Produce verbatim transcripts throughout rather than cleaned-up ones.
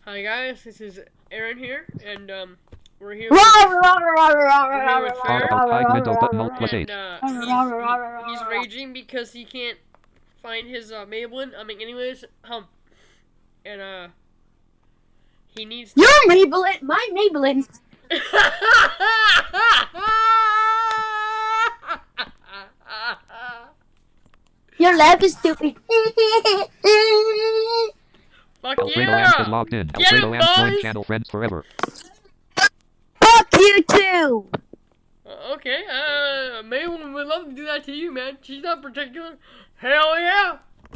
Hi guys, this is Aaron here, and um, we're here with, we're here with Fair, and uh, he's, he, he's raging because he can't find his uh, Maybelline. I mean, anyways, um, and uh, he needs to... Your Maybelline, my Maybelline. Your laugh is stupid. Fuck Alfredo yeah! Amps is logged in. Get Alfredo him, Amps joined boys! channel Friends Forever. Fuck you too. Uh, okay, uh, Maybelline would love to do that to you, man. She's not particular. Hell yeah!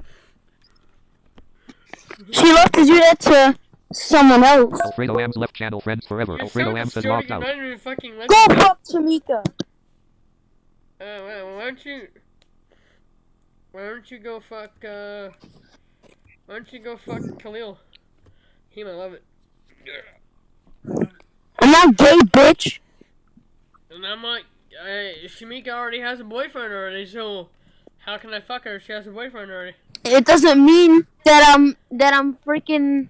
She loves to do that to someone else. Alfredo Amps left channel Friends Forever. You're Alfredo so Amps is distorted, logged out. you're not even fucking Go listening. fuck Tamika. Uh, why, why don't you... Why don't you go fuck, uh... Why don't you go fuck Khalil? He might love it. I'm not gay, bitch. And I'm like, uh, Shamika already has a boyfriend already, so... How can I fuck her if she has a boyfriend already? It doesn't mean that I'm that I'm freaking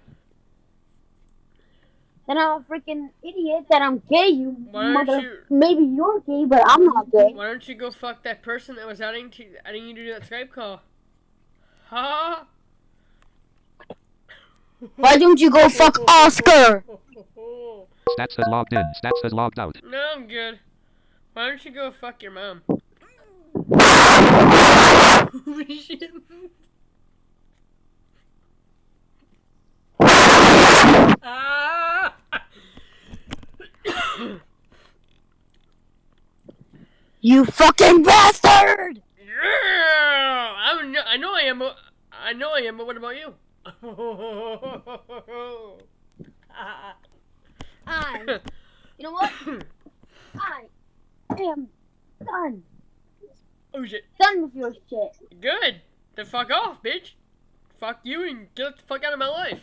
that I'm a freaking idiot. That I'm gay. You Why don't mother. you- Maybe you're gay, but I'm not gay. Why don't you go fuck that person that was adding to adding you to that Skype call? Ha! Why don't you go fuck Oscar? Stats has logged in. Stats has logged out. No, I'm good. Why don't you go fuck your mom? Holy shit. Ah! You fucking bastard! Yeah! I'm no, I know I am. but- I know I am, but what about you? I. You know what? I am done. Oh shit. Done with your shit. Good. Then fuck off, bitch. Fuck you and get the fuck out of my life.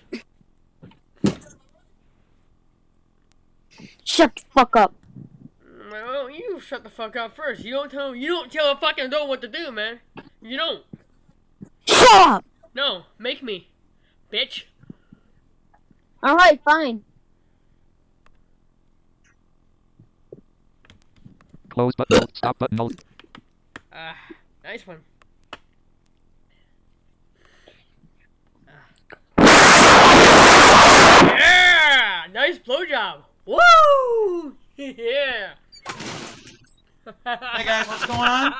Shut the fuck up. Well, you shut the fuck up first. You don't tell you don't tell a fucking adult what to do, man. You don't. Shut up! No, make me, bitch. Alright, fine. Close button. Alt. Stop button. Alt. Ah, nice one. Yeah, nice blowjob. Woo! Yeah. Hey guys, what's going on?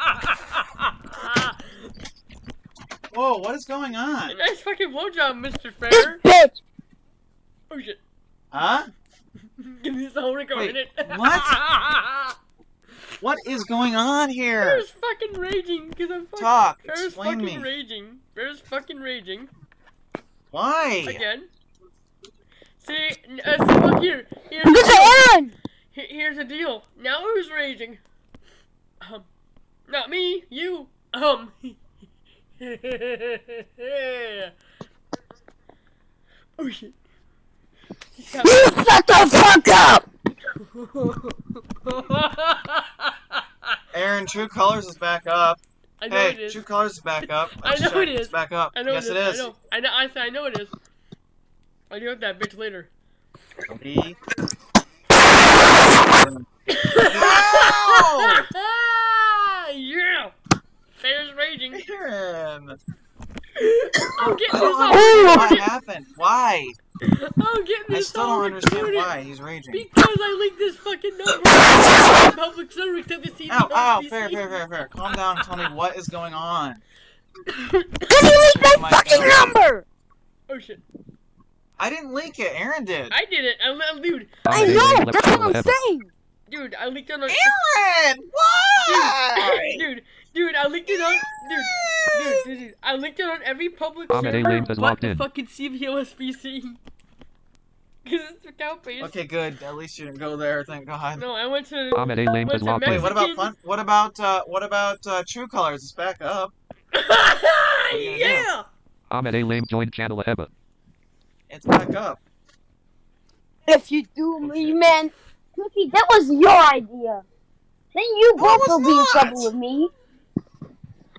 Whoa, what is going on? Nice fucking blowjob, Mister This Fair. bitch! Oh shit. Huh? Give me this whole record Wait, in it. what? What is going on here? Bear's fucking raging because I'm fucking. Talk, Bear's explain fucking me. raging. Bear's fucking raging Why? again. See, n- uh, see, look here. Here's Because the deal. I am! He- Here's the deal. Now who's raging? Um, not me. You. Um. Oh shit. You shut the fuck up! Aaron, True Colors is back up. I know Hey, it is. True Colors is back up. I Let's know check. it is. It's back up. I know yes, it it is. is. I know. I know. I, I know it is. I'll deal with that bitch later. B. Yeah! Fair's raging. Aaron! I'm getting this I all don't understand what recorded. happened. Why? I'm getting I this still all don't understand recorded why he's raging. Because I leaked this fucking number to public service to the C B S. Ow, ow, fair, fair, fair, fair. Calm down and tell me what is going on. Cause you leaked my fucking number! Oh shit. I didn't leak it. Aaron did. I did it. I, I, dude, I Dominating know! left That's channel what I'm ever. saying! dude, I leaked it on. Aaron! Why? Dude, dude, I leaked it on. Dude, dude, dude, dude, I leaked it on every public Ahmed A. server Lames has but logged the in. fucking C V O S P C. Cause it's account based. Okay, good. At least you didn't go there. Thank God. No, I went to. Ahmed A. Lames What's has the logged Wait, in. what about Mexican- fun? What about uh? What about uh? True Colors? It's back up. you gonna Yeah. Ahmed A. Lames joined channel Eba. It's back up. If you do me, man. Cookie, that was your idea. Then you No, it both was will be in not. trouble with me.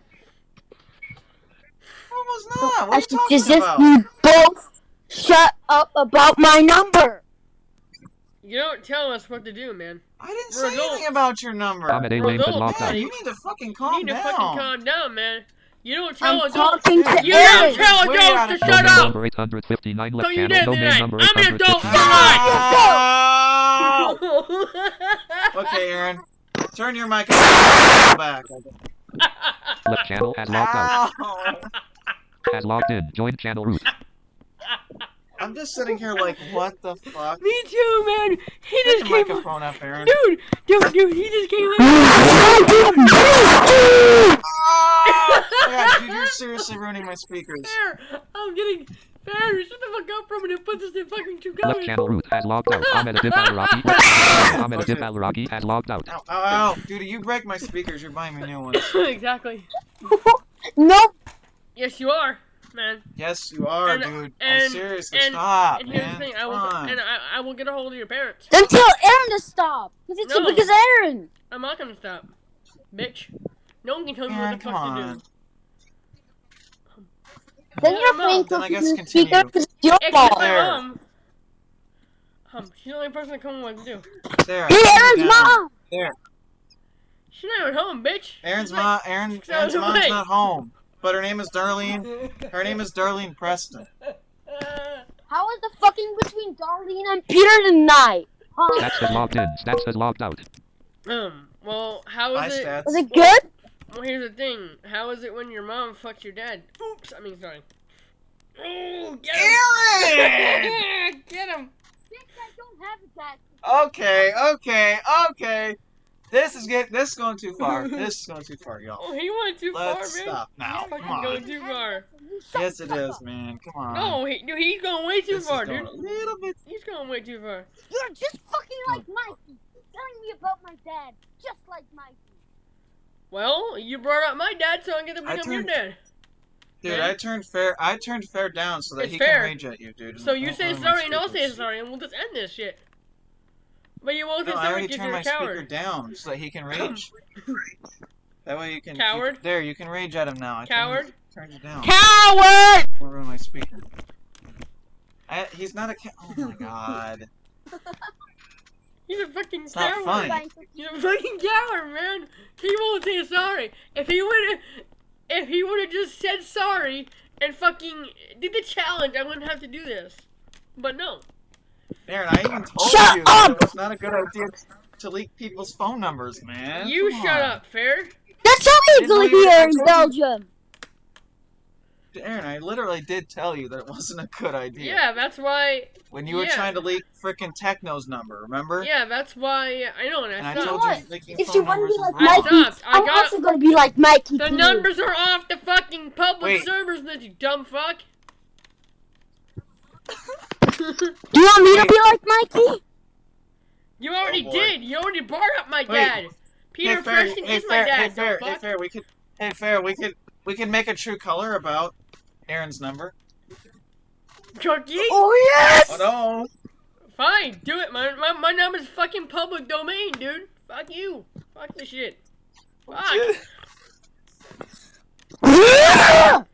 Almost not. I What are you should talking suggest about? you both shut up about my number. You don't tell us what to do, man. I didn't We're say adults. anything about your number. Ahmed A. We're Lame been adults, locked out. buddy. You need to fucking You calm need to down. fucking calm down, man. You don't tell I'm adults. talking to You Aaron. don't tell Way adults out to of shut No name up. number eight hundred fifty-nine left So you channel. did No do name that. number I'm an adult. eight hundred fifty-nine. Ah! Okay, Aaron. Turn your mic on back. Left channel has logged out. Ow. Has logged in. Join channel root. I'm just sitting here like, what the fuck? Me too, man. He Turn just your came. microphone up, Aaron. Dude, dude, dude. He just came in. Oh! Yeah, dude, you're seriously ruining my speakers. Fair. I'm getting. Fair. Shut the fuck up from it and put this in fucking two Left colors. channel root has logged out. Ahmed Adib Al-Iraqi. Ahmed Adib Al-Iraqi has logged out. Ow, ow, ow. Dude, you break my speakers, you're buying me new ones. Exactly. Nope. Yes, you are, man. Yes, you are, And- dude. and- I'm seriously, and- stop, And here's man. the thing, I Come will, on. and I, I will get a hold of your parents. Then tell Aaron to stop. Cause it's No. because Aaron. I'm not gonna stop, bitch. No one can tell me Aaron, what the come fuck to on. do. Then Yeah, you're Mom, playing then I guess cookies and continue. speaker because it's your Except fault. my There. mom. Um, she's the only person that come what to do. There. Hey, calm Aaron's down. mom. There. She's not even home, bitch. Aaron's She's like- mom. Aaron. Six Aaron's hours mom's away. not home, but her name is Darlene. Her name is Darlene Preston. Uh, How is the fucking between Darlene and Peter tonight? Huh? Stats has logged in. Stats has logged out. um, well, how Bye, is it? stats. Was it good? Well, here's the thing. How is it when your mom fucked your dad? Oops, I mean, sorry. Oh, get him! Aaron! Get him! I don't have that. Okay, okay, okay. This is get. This is going too far. This is going too far, y'all. Oh, he went too Let's far, man. stop now. He's Come fucking going on. too far. Yes, it is, man. Come on. No, he, dude, he's going way too This is far, going dude. a little bit. He's going way too far. You're just fucking like Mikey. Telling me about my dad. Just like Mikey. Well, you brought up my dad, so I'm gonna bring I up your turned- dad. Dude, Man. I turned fair. I turned fair down so that It's he fair. can rage at you, dude. So you Don't say ruin my sorry and I'll say speakers. sorry, and we'll just end this shit. But you won't No, say I sorry already because turned you're my a speaker coward. down so that he can rage. That way you can. Coward. You, there, you can rage at him now. I Coward. Turned, turned it down. Coward! Don't ruin my speaker. I, he's not a cow. Oh my god. He's a fucking It's not coward. funny. He's a fucking coward, man. He won't say sorry. If he would, if he would have just said sorry and fucking did the challenge, I wouldn't have to do this. But no. Aaron, I even told Shut you that up! it was not a good idea to leak people's phone numbers, man. You Come shut on. up, fair. That's illegal Didn't we- here in I told you. Belgium. Aaron, I literally did tell you that it wasn't a good idea. Yeah, that's why. When you were yeah. trying to leak frickin' Techno's number, remember? Yeah, that's why. I know, and And I I stopped. told What? you leaking If phone you want to numbers be is like I wrong. Mikey, stopped. I I'm got- also gonna be like Mikey. The too. numbers are off the fucking public Wait. servers, then you dumb fuck. Do you want me to Wait. be like Mikey? You already Oh, boy. did. You already brought up my Wait. dad. Peter hey, Fair, Preston hey, is Fair, my dad. hey, dumb Fair, hey, fuck. Fair, we could, hey, Fair, we could, we could make a true color about Aaron's number. Cookie? Oh yes! Oh no! Fine, do it. My, my my number's fucking public domain, dude. Fuck you. Fuck this shit. Fuck. Yeah!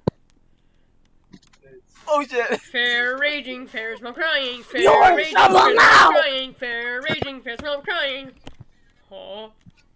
Oh shit! Fair raging, fair smell crying. Fair You're in raging, trouble fair now! smell crying. Fair raging, fair smell crying. Oh.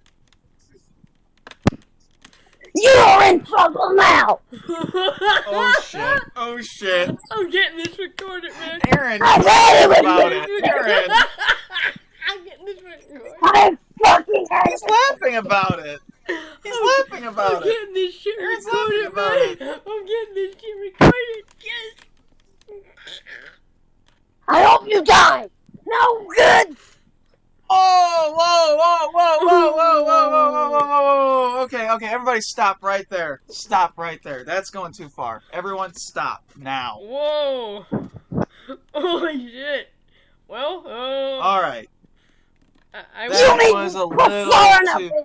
You're in trouble now! Oh shit! Oh shit! I'm getting this recorded, man. Aaron, I'm ready with about you. it. Aaron, I'm getting this recorded. I'm fucking he's laughing about it. He's laughing I'm about it. getting this shit Aaron's recorded, laughing about man. it. I'm getting this shit recorded. Yes. I hope you die! No good! Oh, whoa, whoa, whoa, whoa, whoa, whoa, whoa, whoa, whoa, whoa, whoa. Okay, okay, everybody stop right there. Stop right there. That's going too far. Everyone stop now. Whoa. Holy shit. Well, uh, All right. I, I That You was made a me put little far enough too- in.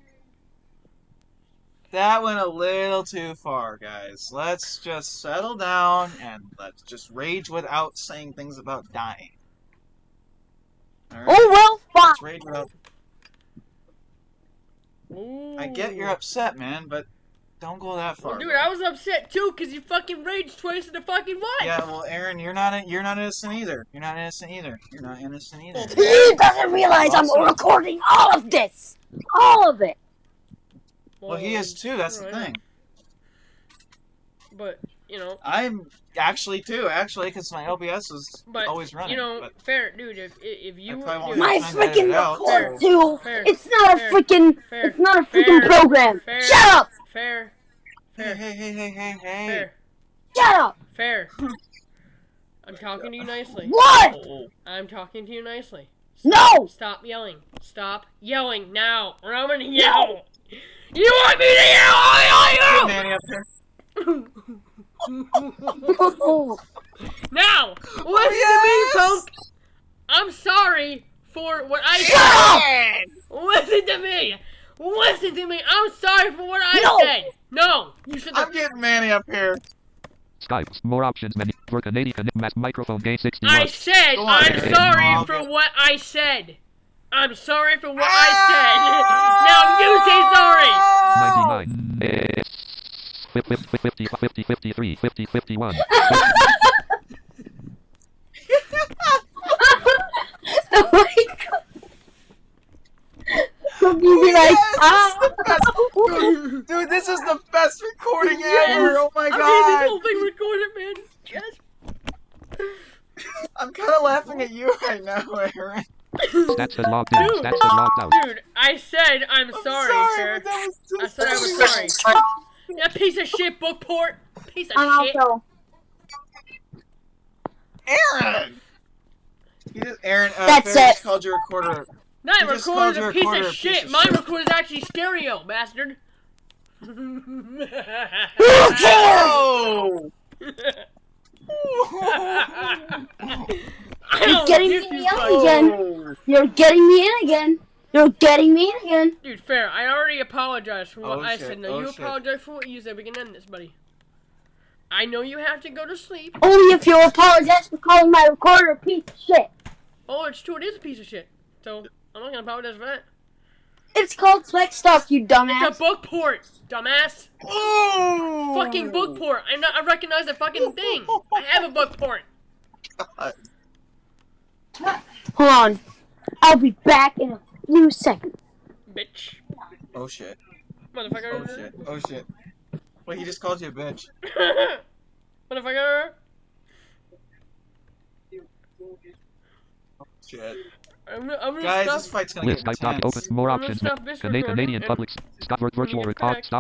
That went a little too far, guys. Let's just settle down and let's just rage without saying things about dying. All right? Oh well, fine. Let's rage without. Ooh. I get you're upset, man, but don't go that far. Well, dude, I was upset too because you fucking raged twice in the fucking what? Yeah, well, Aaron, you're not you're not innocent either. You're not innocent either. You're not innocent either. He doesn't realize I'm recording all of this. All of it. Well, he is too. That's the Right. thing. But you know, I'm actually too, actually, because my O B S is but always running. you know, but fair, dude. If if you, I probably won't dude, My time to edit freaking it out, record so- tool. Fair. It's not a Fair. freaking. Fair. It's not a freaking Fair. program. Fair. Shut up. fair, Hey, fair, hey, hey, hey, hey, hey. fair, Shut up. fair. I'm talking to you nicely. What? Oh, I'm talking to you nicely. No. Stop yelling. Stop yelling now, or I'm gonna yell. You want me to yell? I Get yell. Manny up here. Now, listen yes! to me, punk. I'm sorry for what I Shut said. Listen to me. Listen to me. I'm sorry for what I No. said. No, you should. I'm getting Manny up here. Skype. More options menu. For Canadian connect mass microphone gain sixty-one. I said Go on, I'm Aaron. sorry I'll for get- what I said. I'm sorry for what I said. Now you say sorry. ninety-nine. Eh, fif- fif- fif- fifty, fifty, fifty-three, fifty, fifty-one. Oh my god. You'll be like, ah. Dude, dude, this is the best recording Yes. ever. Oh my I made this god. whole thing recorded, man. Yes. I'm kind of laughing at you right now, Aaron. Stats has logged in. Dude. Stats has logged out. Dude, I said I'm, I'm sorry, sorry, sir. but that was too I said I was funny. sorry. That piece of shit bookport. Piece of I'm shit. also. Aaron! He just, Aaron, uh, That's Ferris it. called your recorder. Not You just called recorder's your a piece recorder of a piece shit. of My shit. recorder's actually stereo, bastard. Who cares? Oh! I You're don't getting give me you out fucks. again. You're getting me in again. You're getting me in again. Dude, fair. I already apologized for what Oh, I shit. said. Now Oh, you shit. apologize for what you said. We can end this, buddy. I know you have to go to sleep. Only if you apologize for calling my recorder a piece of shit. Oh, it's true. It is a piece of shit. So I'm not gonna apologize for that. It's called Flex Stuff, you dumbass. It's a book port, dumbass. Oh! Fucking book port. I not. I recognize the fucking thing. I have a book port. God. Hold on. I'll be back in a few seconds. Bitch. Oh shit. Motherfucker. Oh shit. Oh shit. Wait, he just called you a bitch. Motherfucker. Shit. I'm, gonna- I'm gonna Guys, stop. this fight's gonna List get type doc intense. open. More I'm gonna options. stop this Canadian recording Canadian and- public. Stop virtual get record. back. Stop